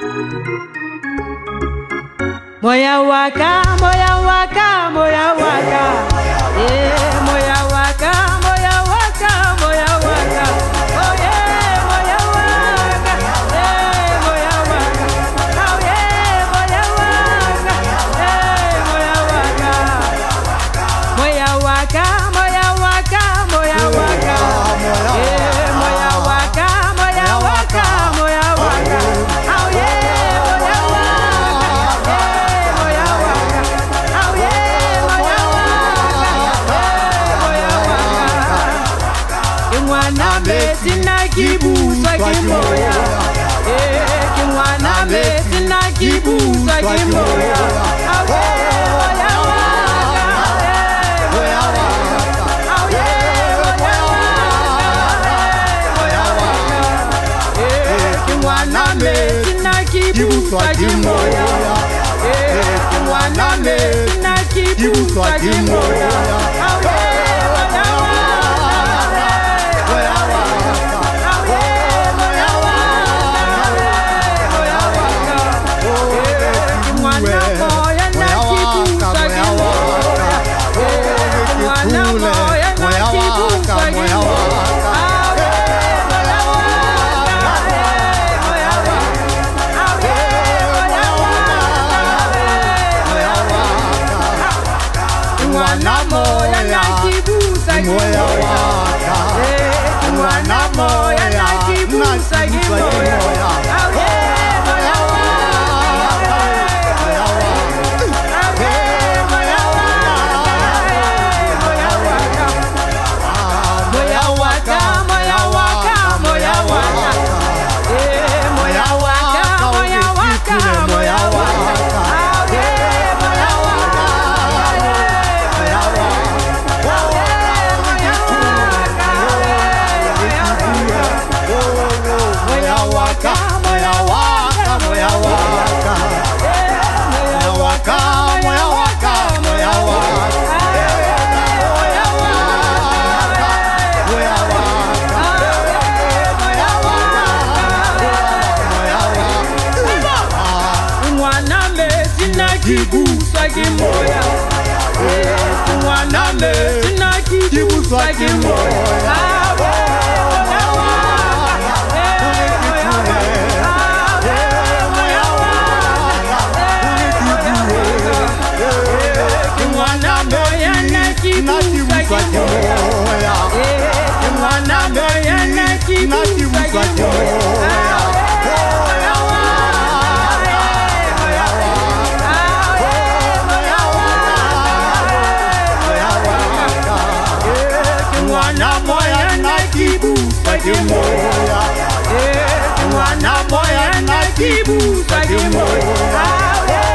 Moya waka, moya waka, moya waka. Moya waka, moya waka, moya waka. Oh yeah, moya waka. Moya waka. Oh yeah, moya waka. Moya waka. Moya waka, moya waka, moya waka. Moya waka, moya waka, moya waka. Oh yeah, moya waka. Moya waka. Oh yeah, moya waka. Moya waka. Kimwana meti na kibusa kimoya. Kimwana meti na kibusa kimoya. Oh yeah, moya waka. Moya waka. Oh yeah, moya waka. Kimwana meti na kibusa kimoya. Kimwana meti na kibusa kimoya. Oh yeah, moya waka. Moya waka. Oh yeah, moya waka. Kimwana moya na kibusa kimoya. Kimwana moya na kibusa kimoya. Kimwana moya na kibusa kimoya. Kimwana moya na kibusa kimoya. Oh yeah, moya waka. Moya waka. Oh yeah, moya waka. Moya waka. Moya waka, moya waka, moya waka. Moya waka, moya waka, moya waka. Oh yeah, moya waka. Moya waka, moya waka, moya waka. Moya waka, moya waka, moya waka. Moya waka, moya waka. Moya waka. Kimwana meti na kibusa kimoya. Kimwana meti na kibusa kimoya. Kimwana moya na kibusa kimoya. Kimwana moya na kibusa kimoya. Moya waka. Moya waka. Moya waka. Kimwana moya na kibusa kimoya. Kimwana moya na kibusa kimoya.